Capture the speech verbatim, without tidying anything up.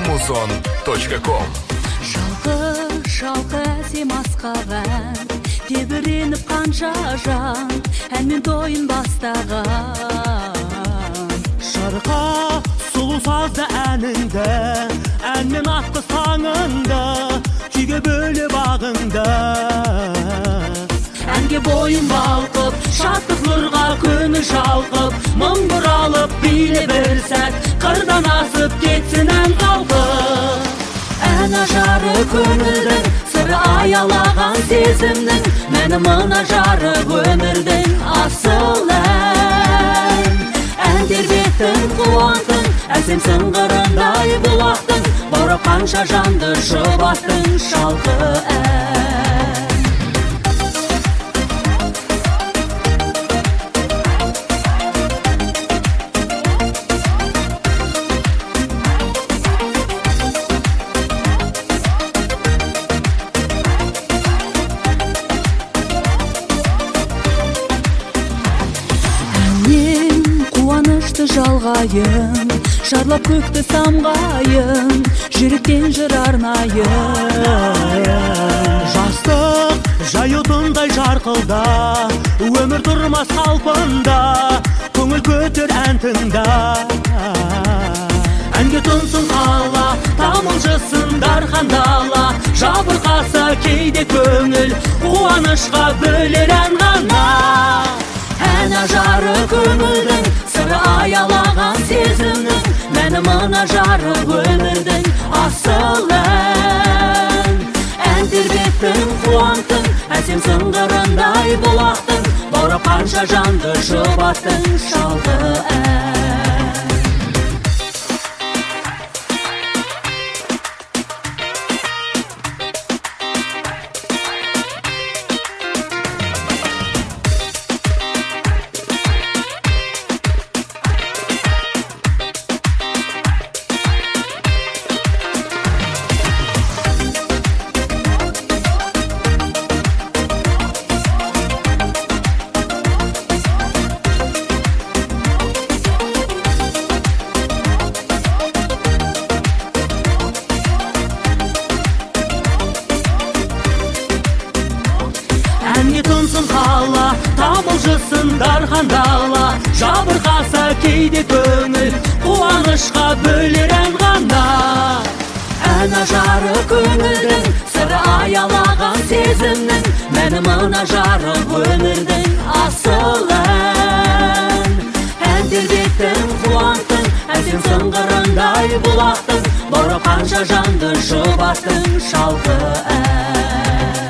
музон точка ком. Шалқы, шалқы әсем асқаған, тебіреніп қанша жан, әнмен тойын бастаған. Шырқа, сұлу сазды әніңді, әнмен атқы саңыңды, күйге бөліп ағыңды. Әнге бойын балқып, шаттық нұрға көңіл шалқып, мың бұралып биле бір сәт, қырдан асып кетсін ән қалқып. Ән ажары көңілдің, сыры аялаған сезімнің, мәні мына жарық өмірдің асыл ән. Ән тербеттің қуантың, әсем сыңғырындай бұлақтың, баурап қанша жанды жұбаттың шалқы ән. Жалғайын, жарлап көкті самғайын, жүректен жыр арнайын. Жастық жайытындай жарқылда, өмір тұрмас қалпында, көңіл көтер ән тыңда. Әнге тұнсын қала, тамылжысын дархан дала, жабырқаса кейде көңіл, қуанышқа бөлер ән ғана. Ән ажары көңілдің, сыры аялаған сезімнің, мәні мына жарық өмірдің асыл ән. Ән тербеттің қуантың, әсем сыңғырындай бұлақтың, баурап қанша жанды жұбаттың шалқы ән. Әнге тұнсын қала, тамылжысын дархан дала, жабырқаса кейде көңіл, қуанышқа бөлер ән ғана. Ән ажары көңілдің, сыры аялаған сезімнің, мәні мына жарық өмірдің асыл ән. Ән тербеттің қуантың, әсем сыңғырындай бұлақтың, баурап қанша жанды жұбаттың шалқы ән.